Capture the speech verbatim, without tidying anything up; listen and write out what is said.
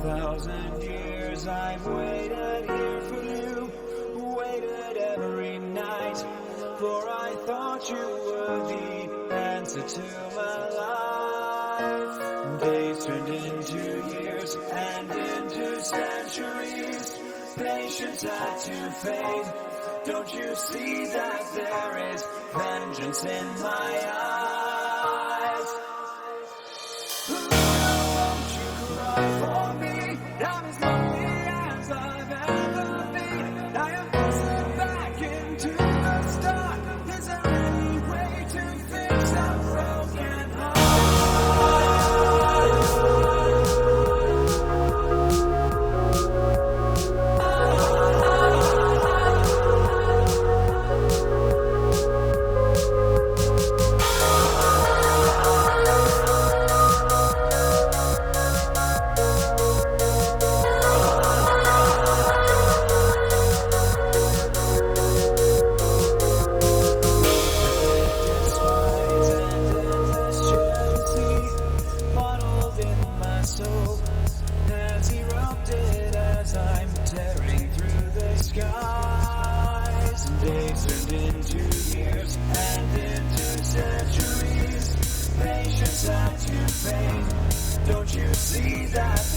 thousand years I've waited here for you, waited every night, for I thought you were the answer to my life. Days turned into years and into centuries, patience had to fade. Don't you see that there is vengeance in my eyes? Won't you cry for me? I'm as lonely as I've ever been. I am passing back into the start. Is there any way to fix a broken heart? Has erupted as I'm tearing through the skies. Days turned into years and into centuries. Patience had to fade. Don't you see that